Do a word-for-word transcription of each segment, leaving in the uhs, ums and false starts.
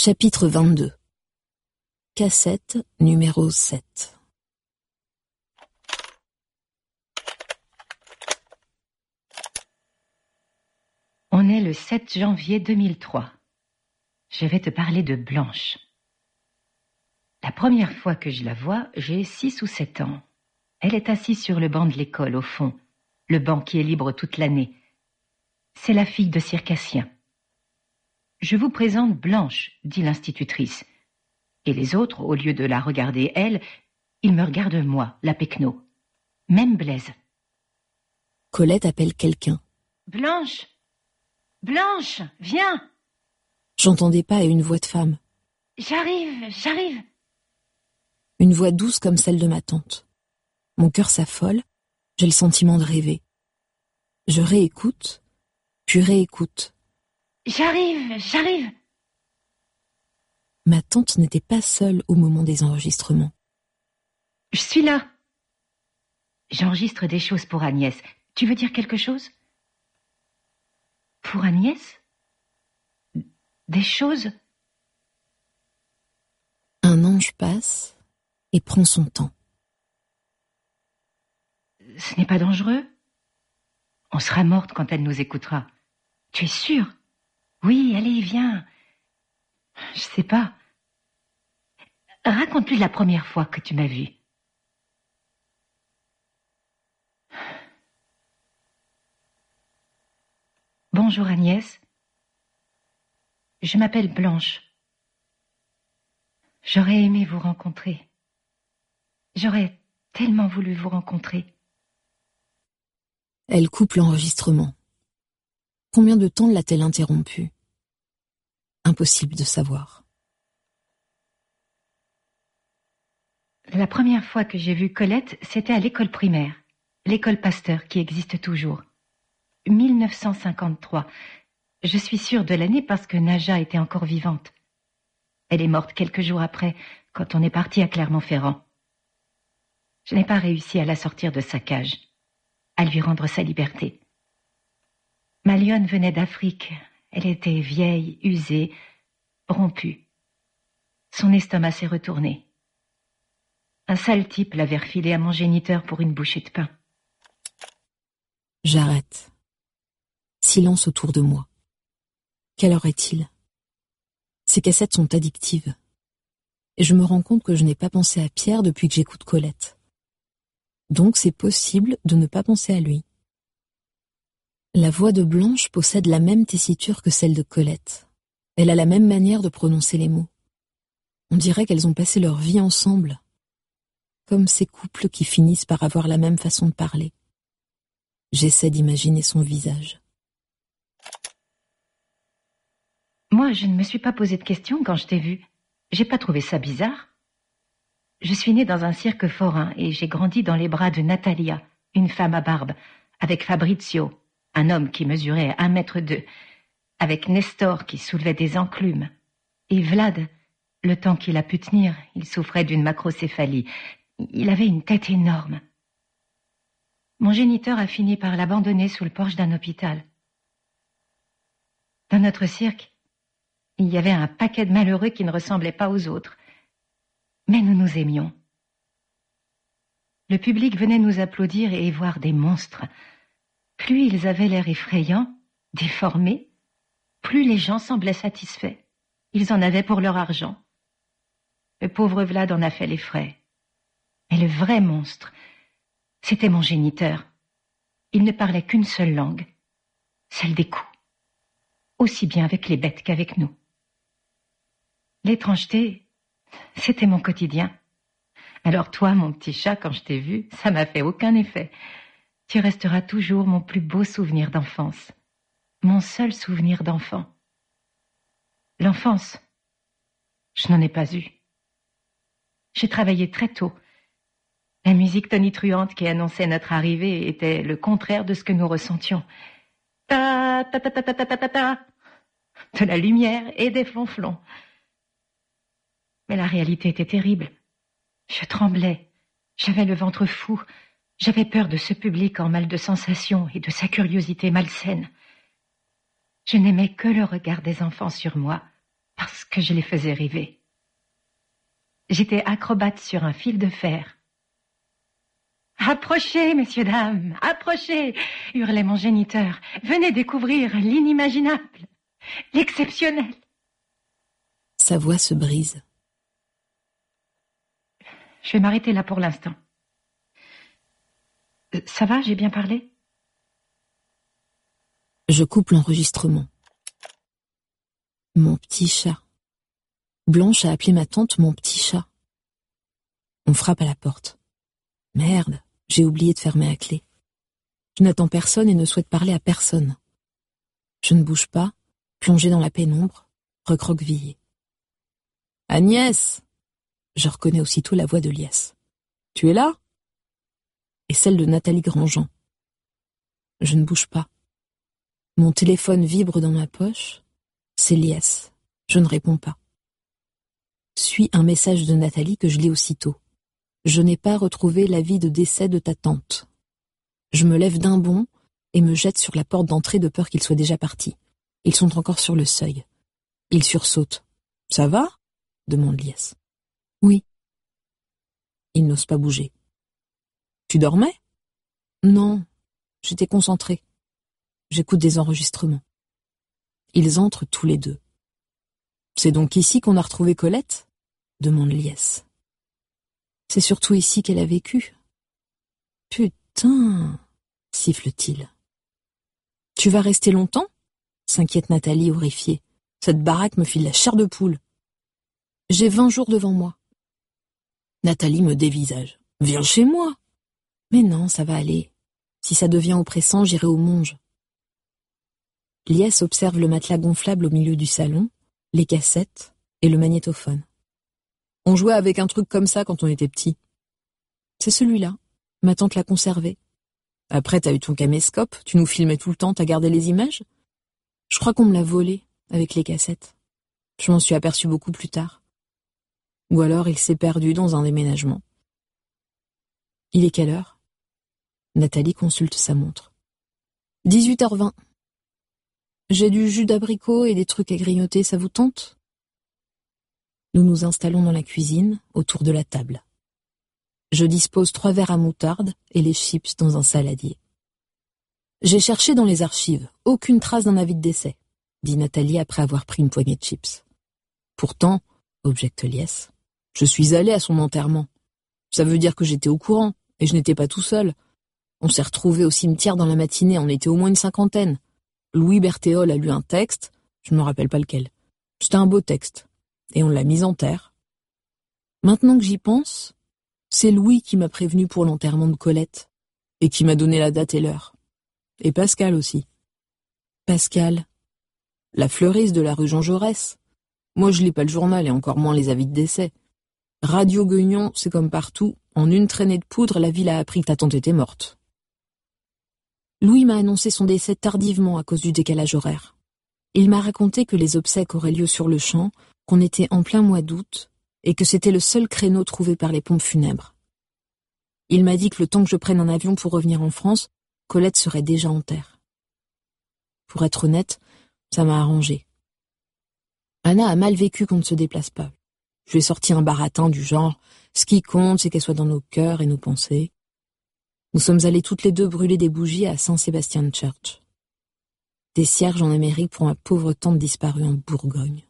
Chapitre vingt-deux. Cassette numéro sept. On est le sept janvier deux mille trois. Je vais te parler de Blanche. La première fois que je la vois, j'ai six ou sept ans. Elle est assise sur le banc de l'école, au fond, le banc qui est libre toute l'année. C'est la fille de circassien. Je vous présente Blanche, dit l'institutrice. Et les autres, au lieu de la regarder elle, ils me regardent moi, la Pecno. Même Blaise. Colette appelle quelqu'un. Blanche! Blanche, viens! J'entendais pas une voix de femme. J'arrive, j'arrive. Une voix douce comme celle de ma tante. Mon cœur s'affole, j'ai le sentiment de rêver. Je réécoute, puis réécoute. J'arrive, j'arrive. Ma tante n'était pas seule au moment des enregistrements. Je suis là. J'enregistre des choses pour Agnès. Tu veux dire quelque chose? Pour Agnès? Des choses? Un ange passe et prend son temps. Ce n'est pas dangereux? On sera morte quand elle nous écoutera. Tu es sûre? Oui, allez, viens. Je sais pas. Raconte-lui la première fois que tu m'as vue. Bonjour Agnès. Je m'appelle Blanche. J'aurais aimé vous rencontrer. J'aurais tellement voulu vous rencontrer. Elle coupe l'enregistrement. Combien de temps l'a-t-elle interrompu? Impossible de savoir. La première fois que j'ai vu Colette, c'était à l'école primaire, l'école Pasteur qui existe toujours. mille neuf cent cinquante-trois. Je suis sûre de l'année parce que Naja était encore vivante. Elle est morte quelques jours après, quand on est parti à Clermont-Ferrand. Je n'ai pas réussi à la sortir de sa cage, à lui rendre sa liberté. Ma lionne venait d'Afrique. Elle était vieille, usée, rompue. Son estomac s'est retourné. Un sale type l'avait refilée à mon géniteur pour une bouchée de pain. J'arrête. Silence autour de moi. Quelle heure est-il? Ces cassettes sont addictives. Et je me rends compte que je n'ai pas pensé à Pierre depuis que j'écoute Colette. Donc c'est possible de ne pas penser à lui. La voix de Blanche possède la même tessiture que celle de Colette. Elle a la même manière de prononcer les mots. On dirait qu'elles ont passé leur vie ensemble, comme ces couples qui finissent par avoir la même façon de parler. J'essaie d'imaginer son visage. Moi, je ne me suis pas posé de questions quand je t'ai vue. J'ai pas trouvé ça bizarre. Je suis née dans un cirque forain et j'ai grandi dans les bras de Natalia, une femme à barbe, avec Fabrizio, un homme qui mesurait un mètre deux, avec Nestor qui soulevait des enclumes, et Vlad, le temps qu'il a pu tenir, il souffrait d'une macrocéphalie. Il avait une tête énorme. Mon géniteur a fini par l'abandonner sous le porche d'un hôpital. Dans notre cirque, il y avait un paquet de malheureux qui ne ressemblaient pas aux autres. Mais nous nous aimions. Le public venait nous applaudir et voir des monstres. Plus ils avaient l'air effrayants, déformés, plus les gens semblaient satisfaits. Ils en avaient pour leur argent. Le pauvre Vlad en a fait les frais. Mais le vrai monstre, c'était mon géniteur. Il ne parlait qu'une seule langue, celle des coups. Aussi bien avec les bêtes qu'avec nous. L'étrangeté, c'était mon quotidien. Alors toi, mon petit chat, quand je t'ai vu, ça m'a fait aucun effet. Tu resteras toujours mon plus beau souvenir d'enfance. Mon seul souvenir d'enfant. L'enfance, je n'en ai pas eu. J'ai travaillé très tôt. La musique tonitruante qui annonçait notre arrivée était le contraire de ce que nous ressentions. Ta ta ta ta ta ta ta ta ta. De la lumière et des flonflons. Mais la réalité était terrible. Je tremblais. J'avais le ventre fou. J'avais peur de ce public en mal de sensations et de sa curiosité malsaine. Je n'aimais que le regard des enfants sur moi, parce que je les faisais rêver. J'étais acrobate sur un fil de fer. « Approchez, messieurs, dames, approchez !» hurlait mon géniteur. « Venez découvrir l'inimaginable, l'exceptionnel. » Sa voix se brise. Je vais m'arrêter là pour l'instant. Euh, ça va, j'ai bien parlé? Je coupe l'enregistrement. Mon petit chat. Blanche a appelé ma tante mon petit chat. On frappe à la porte. Merde, j'ai oublié de fermer à clé. Je n'attends personne et ne souhaite parler à personne. Je ne bouge pas, plongée dans la pénombre, recroquevillée. Agnès! Je reconnais aussitôt la voix de Liès. Tu es là? Et celle de Nathalie Grandjean. Je ne bouge pas. Mon téléphone vibre dans ma poche. C'est Liès. Je ne réponds pas. Suit un message de Nathalie que je lis aussitôt. Je n'ai pas retrouvé l'avis de décès de ta tante. Je me lève d'un bond et me jette sur la porte d'entrée de peur qu'ils soient déjà partis. Ils sont encore sur le seuil. Ils sursautent. « Ça va ?» demande Liès. « Oui. » Ils n'osent pas bouger. « Tu dormais ?»« Non, j'étais concentrée. J'écoute des enregistrements. » Ils entrent tous les deux. « C'est donc ici qu'on a retrouvé Colette ?» demande Liès. C'est surtout ici qu'elle a vécu. Putain, siffle-t-il. Tu vas rester longtemps? S'inquiète Nathalie horrifiée. Cette baraque me file la chair de poule. J'ai vingt jours devant moi. Nathalie me dévisage. Viens chez moi. Mais non, ça va aller. Si ça devient oppressant, j'irai au Monge. Liès observe le matelas gonflable au milieu du salon, les cassettes et le magnétophone. On jouait avec un truc comme ça quand on était petit. C'est celui-là. Ma tante l'a conservé. Après, t'as eu ton caméscope, tu nous filmais tout le temps, t'as gardé les images? Je crois qu'on me l'a volé, avec les cassettes. Je m'en suis aperçue beaucoup plus tard. Ou alors il s'est perdu dans un déménagement. Il est quelle heure? Nathalie consulte sa montre. dix-huit heures vingt. J'ai du jus d'abricot et des trucs à grignoter, ça vous tente? Nous nous installons dans la cuisine, autour de la table. Je dispose trois verres à moutarde et les chips dans un saladier. J'ai cherché dans les archives, aucune trace d'un avis de décès, dit Nathalie après avoir pris une poignée de chips. Pourtant, objecte Liès, je suis allée à son enterrement. Ça veut dire que j'étais au courant, et je n'étais pas tout seul. On s'est retrouvés au cimetière dans la matinée, on était au moins une cinquantaine. Louis Berthéol a lu un texte, je ne me rappelle pas lequel. C'était un beau texte. Et on l'a mise en terre. Maintenant que j'y pense, c'est Louis qui m'a prévenu pour l'enterrement de Colette, et qui m'a donné la date et l'heure. Et Pascal aussi. Pascal, la fleuriste de la rue Jean Jaurès. Moi je lis pas le journal et encore moins les avis de décès. Radio Guignon, c'est comme partout, en une traînée de poudre, la ville a appris que ta tante était morte. Louis m'a annoncé son décès tardivement à cause du décalage horaire. Il m'a raconté que les obsèques auraient lieu sur le champ, qu'on était en plein mois d'août, et que c'était le seul créneau trouvé par les pompes funèbres. Il m'a dit que le temps que je prenne un avion pour revenir en France, Colette serait déjà en terre. Pour être honnête, ça m'a arrangé. Anna a mal vécu qu'on ne se déplace pas. Je lui ai sorti un baratin du genre « Ce qui compte, c'est qu'elle soit dans nos cœurs et nos pensées ». Nous sommes allés toutes les deux brûler des bougies à Saint-Sébastien Church. Des cierges en Amérique pour ma pauvre tante disparue en Bourgogne.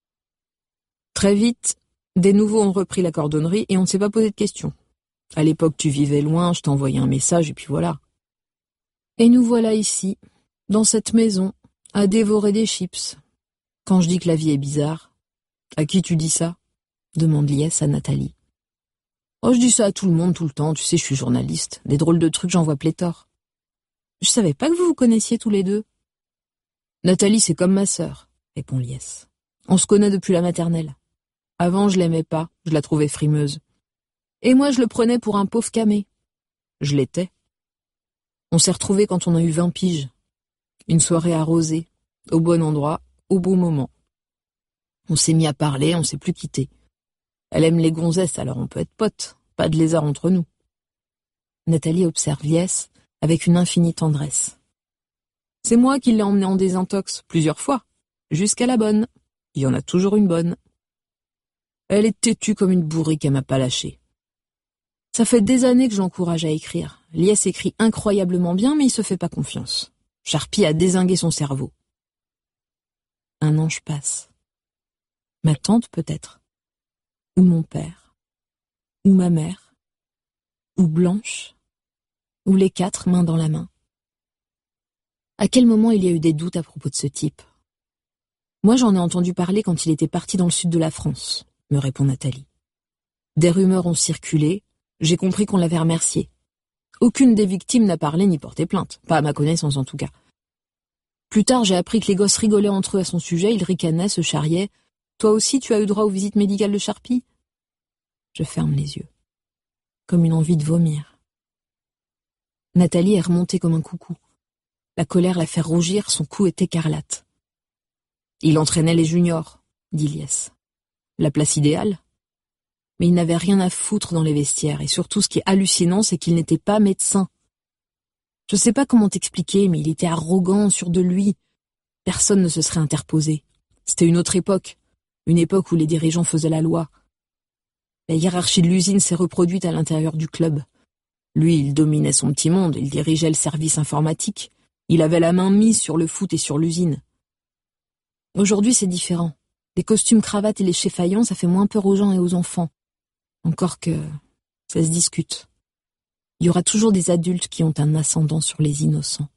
Très vite, des nouveaux ont repris la cordonnerie et on ne s'est pas posé de questions. À l'époque, tu vivais loin, je t'ai envoyé un message et puis voilà. Et nous voilà ici, dans cette maison, à dévorer des chips. Quand je dis que la vie est bizarre, à qui tu dis ça? Demande Liès à Nathalie. Oh, je dis ça à tout le monde tout le temps, tu sais, je suis journaliste. Des drôles de trucs, j'en vois pléthore. Je savais pas que vous vous connaissiez tous les deux. Nathalie, c'est comme ma sœur, répond Liès. On se connaît depuis la maternelle. Avant, je l'aimais pas, je la trouvais frimeuse. Et moi, je le prenais pour un pauvre camé. Je l'étais. On s'est retrouvés quand on a eu vingt piges. Une soirée arrosée, au bon endroit, au bon moment. On s'est mis à parler, on s'est plus quitté. Elle aime les gonzesses, alors on peut être potes, pas de lézard entre nous. Nathalie observe Liès avec une infinie tendresse. C'est moi qui l'ai emmenée en désintox, plusieurs fois, jusqu'à la bonne. il y en a toujours une bonne. Elle est têtue comme une bourrique, elle m'a pas lâché. Ça fait des années que je l'encourage à écrire. Lies écrit incroyablement bien, mais il se fait pas confiance. Charpie a dézingué son cerveau. Un ange passe. Ma tante, peut-être. Ou mon père. Ou ma mère. Ou Blanche. Ou les quatre, main dans la main. À quel moment il y a eu des doutes à propos de ce type? Moi, j'en ai entendu parler quand il était parti dans le sud de la France, me répond Nathalie. Des rumeurs ont circulé, j'ai compris qu'on l'avait remercié. Aucune des victimes n'a parlé ni porté plainte, pas à ma connaissance en tout cas. Plus tard, j'ai appris que les gosses rigolaient entre eux à son sujet, ils ricanaient, se charriaient. Toi aussi, tu as eu droit aux visites médicales de Charpie? Je ferme les yeux, comme une envie de vomir. Nathalie est remontée comme un coucou. La colère la fait rougir, son cou est écarlate. Il entraînait les juniors, dit Lies. La place idéale. Mais il n'avait rien à foutre dans les vestiaires, et surtout ce qui est hallucinant, c'est qu'il n'était pas médecin. Je sais pas comment t'expliquer, mais il était arrogant, sûr de lui. Personne ne se serait interposé. C'était une autre époque, une époque où les dirigeants faisaient la loi. La hiérarchie de l'usine s'est reproduite à l'intérieur du club. Lui, il dominait son petit monde, il dirigeait le service informatique. Il avait la main mise sur le foot et sur l'usine. Aujourd'hui, c'est différent. Les costumes cravates et les chéfaillons, ça fait moins peur aux gens et aux enfants. Encore que ça se discute. Il y aura toujours des adultes qui ont un ascendant sur les innocents.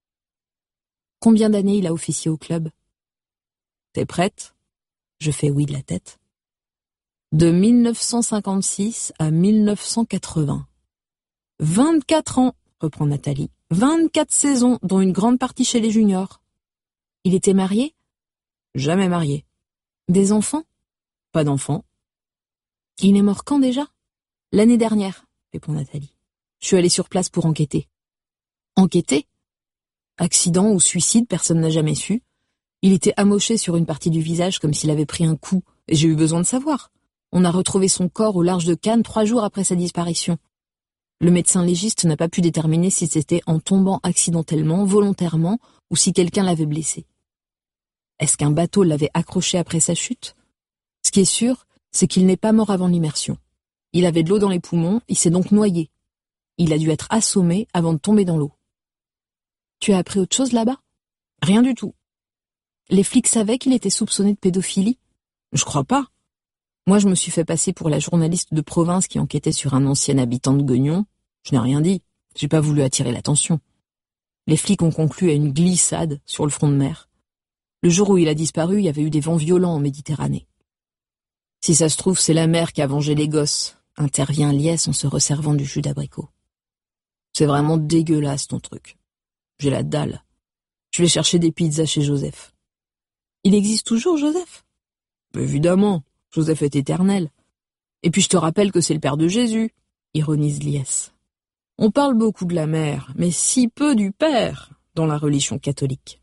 Combien d'années il a officié au club? T'es prête? Je fais oui de la tête. De mille neuf cent cinquante-six à mille neuf cent quatre-vingts. Vingt-quatre ans, reprend Nathalie. Vingt-quatre saisons, dont une grande partie chez les juniors. Il était marié? Jamais marié. Des enfants? Pas d'enfants. Il est mort quand déjà? L'année dernière, répond Nathalie. Je suis allée sur place pour enquêter. Enquêter? Accident ou suicide, personne n'a jamais su. Il était amoché sur une partie du visage comme s'il avait pris un coup, et j'ai eu besoin de savoir. On a retrouvé son corps au large de Cannes trois jours après sa disparition. Le médecin légiste n'a pas pu déterminer si c'était en tombant accidentellement, volontairement, ou si quelqu'un l'avait blessé. Est-ce qu'un bateau l'avait accroché après sa chute? Ce qui est sûr, c'est qu'il n'est pas mort avant l'immersion. Il avait de l'eau dans les poumons, il s'est donc noyé. Il a dû être assommé avant de tomber dans l'eau. Tu as appris autre chose là-bas? Rien du tout. Les flics savaient qu'il était soupçonné de pédophilie? Je crois pas. Moi, je me suis fait passer pour la journaliste de province qui enquêtait sur un ancien habitant de Guignon. Je n'ai rien dit. J'ai pas voulu attirer l'attention. Les flics ont conclu à une glissade sur le front de mer. Le jour où il a disparu, il y avait eu des vents violents en Méditerranée. Si ça se trouve, c'est la mer qui a vengé les gosses, intervient Lies en se resservant du jus d'abricot. C'est vraiment dégueulasse ton truc. J'ai la dalle. Je vais chercher des pizzas chez Joseph. Il existe toujours, Joseph? Évidemment, Joseph est éternel. Et puis je te rappelle que c'est le père de Jésus, ironise Lies. On parle beaucoup de la mère, mais si peu du père dans la religion catholique.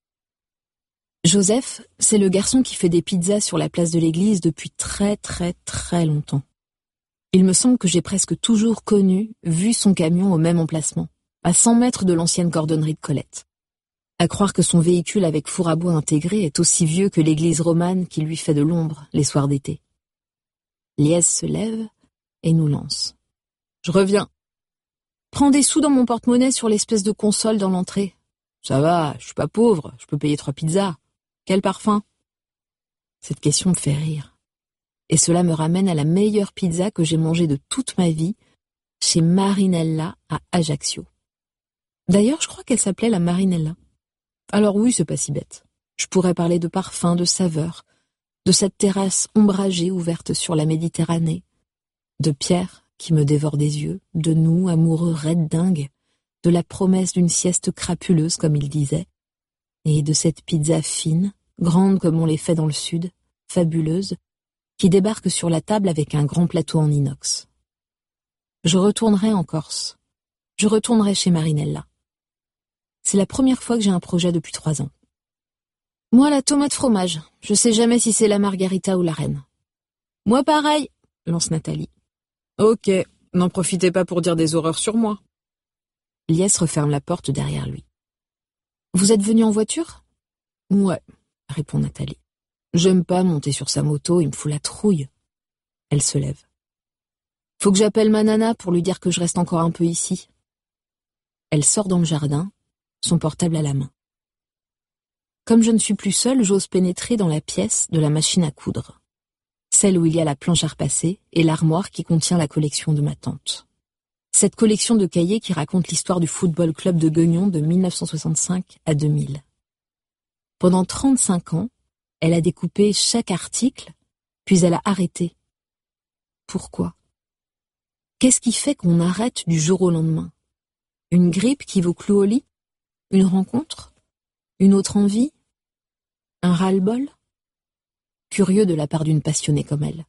Joseph, c'est le garçon qui fait des pizzas sur la place de l'église depuis très très très longtemps. Il me semble que j'ai presque toujours connu, vu son camion au même emplacement, à cent mètres de l'ancienne cordonnerie de Colette. À croire que son véhicule avec four à bois intégré est aussi vieux que l'église romane qui lui fait de l'ombre les soirs d'été. Lies se lève et nous lance. Je reviens. Prends des sous dans mon porte-monnaie sur l'espèce de console dans l'entrée. Ça va, je suis pas pauvre, je peux payer trois pizzas. Quel parfum? Cette question me fait rire. Et cela me ramène à la meilleure pizza que j'ai mangée de toute ma vie, chez Marinella à Ajaccio. D'ailleurs, je crois qu'elle s'appelait la Marinella. Alors oui, c'est pas si bête. Je pourrais parler de parfum, de saveur, de cette terrasse ombragée ouverte sur la Méditerranée, de Pierre qui me dévore des yeux, de nous, amoureux raides dingues, de la promesse d'une sieste crapuleuse, comme il disait, et de cette pizza fine, grande comme on les fait dans le sud, fabuleuse, qui débarque sur la table avec un grand plateau en inox. Je retournerai en Corse. Je retournerai chez Marinella. C'est la première fois que j'ai un projet depuis trois ans. Moi, la tomate fromage. Je sais jamais si c'est la margarita ou la reine. Moi, pareil, lance Nathalie. Ok, n'en profitez pas pour dire des horreurs sur moi. Lies referme la porte derrière lui. Vous êtes venu en voiture? Ouais, répond Nathalie. J'aime pas monter sur sa moto, il me fout la trouille. Elle se lève. Faut que j'appelle ma nana pour lui dire que je reste encore un peu ici. Elle sort dans le jardin, son portable à la main. Comme je ne suis plus seule, j'ose pénétrer dans la pièce de la machine à coudre. Celle où il y a la planche à repasser et l'armoire qui contient la collection de ma tante. Cette collection de cahiers qui raconte l'histoire du football club de Gueugnon de mille neuf cent soixante-cinq à deux mille. Pendant trente-cinq ans, elle a découpé chaque article, puis elle a arrêté. Pourquoi ? Qu'est-ce qui fait qu'on arrête du jour au lendemain ? Une grippe qui vous cloue au lit ? Une rencontre ? Une autre envie ? Un ras-le-bol ? Curieux de la part d'une passionnée comme elle.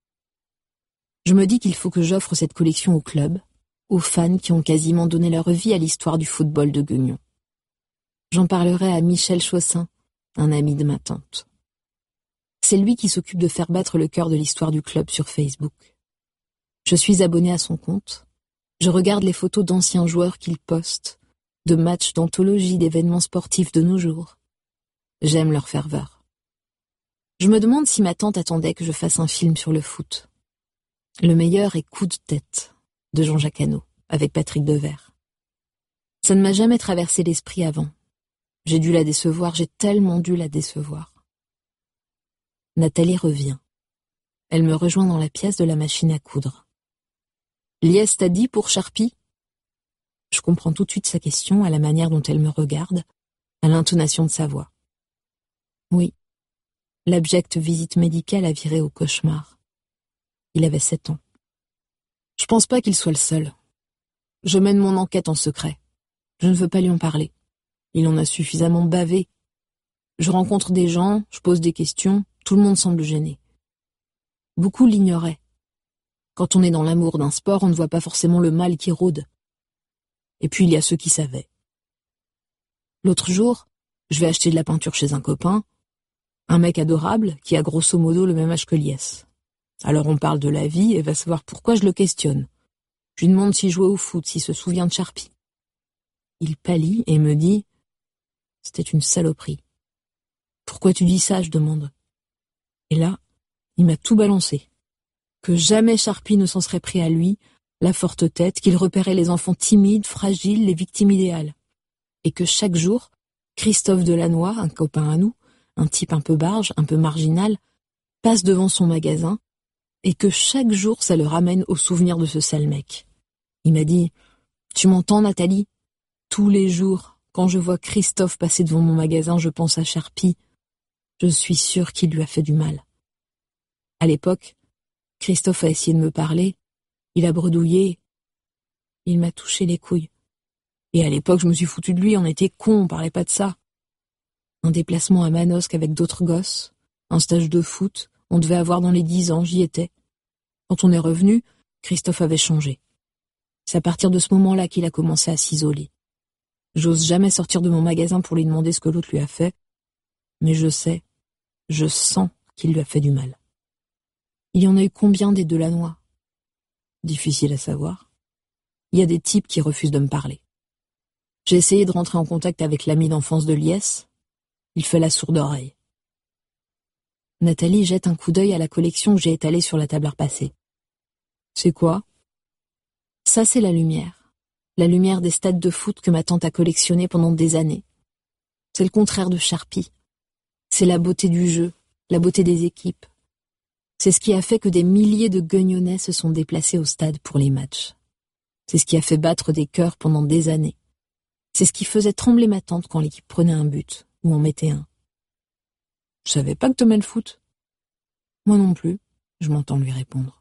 Je me dis qu'il faut que j'offre cette collection au club, aux fans qui ont quasiment donné leur vie à l'histoire du football de Gueugnon. J'en parlerai à Michel Chaussin, un ami de ma tante. C'est lui qui s'occupe de faire battre le cœur de l'histoire du club sur Facebook. Je suis abonnée à son compte. Je regarde les photos d'anciens joueurs qu'il poste, de matchs d'anthologie d'événements sportifs de nos jours. J'aime leur ferveur. Je me demande si ma tante attendait que je fasse un film sur le foot. Le meilleur est Coup de tête, de Jean-Jacques Hano, avec Patrick Devers. Ça ne m'a jamais traversé l'esprit avant. J'ai dû la décevoir, j'ai tellement dû la décevoir. Nathalie revient. Elle me rejoint dans la pièce de la machine à coudre. Liès t'a dit pour Charpie ? Je comprends tout de suite sa question à la manière dont elle me regarde, à l'intonation de sa voix. Oui, l'abjecte visite médicale a viré au cauchemar. Il avait sept ans. Je pense pas qu'il soit le seul. Je mène mon enquête en secret. Je ne veux pas lui en parler. Il en a suffisamment bavé. Je rencontre des gens, je pose des questions, tout le monde semble gêné. Beaucoup l'ignoraient. Quand on est dans l'amour d'un sport, on ne voit pas forcément le mal qui rôde. Et puis il y a ceux qui savaient. L'autre jour, je vais acheter de la peinture chez un copain, un mec adorable qui a grosso modo le même âge que Liès. Alors on parle de la vie et va savoir pourquoi je le questionne. Je lui demande s'il jouait au foot, s'il se souvient de Charpie. Il pâlit et me dit « C'était une saloperie. » « Pourquoi tu dis ça ?» je demande. Et là, il m'a tout balancé. Que jamais Charpie ne s'en serait pris à lui, la forte tête, qu'il repérait les enfants timides, fragiles, les victimes idéales. Et que chaque jour, Christophe Delannoy, un copain à nous, un type un peu barge, un peu marginal, passe devant son magasin, et que chaque jour ça le ramène au souvenir de ce sale mec. Il m'a dit « Tu m'entends, Nathalie ? Tous les jours, quand je vois Christophe passer devant mon magasin, je pense à Charpie. Je suis sûre qu'il lui a fait du mal. » À l'époque, Christophe a essayé de me parler, il a bredouillé, il m'a touché les couilles. Et à l'époque, je me suis foutu de lui, on était cons, on parlait pas de ça. Un déplacement à Manosque avec d'autres gosses, un stage de foot, on devait avoir dans les dix ans, j'y étais. Quand on est revenu, Christophe avait changé. C'est à partir de ce moment-là qu'il a commencé à s'isoler. J'ose jamais sortir de mon magasin pour lui demander ce que l'autre lui a fait, mais je sais, je sens qu'il lui a fait du mal. Il y en a eu combien des Delannoy ? Difficile à savoir. Il y a des types qui refusent de me parler. J'ai essayé de rentrer en contact avec l'ami d'enfance de Liès. Il fait la sourde oreille. Nathalie jette un coup d'œil à la collection que j'ai étalée sur la table à repasser. C'est quoi ? Ça, c'est la lumière. La lumière des stades de foot que ma tante a collectionné pendant des années. C'est le contraire de Charpie. C'est la beauté du jeu, la beauté des équipes. C'est ce qui a fait que des milliers de Gueugnois se sont déplacés au stade pour les matchs. C'est ce qui a fait battre des cœurs pendant des années. C'est ce qui faisait trembler ma tante quand l'équipe prenait un but, ou en mettait un. Je savais pas que t'aimais le foot. Moi non plus, je m'entends lui répondre.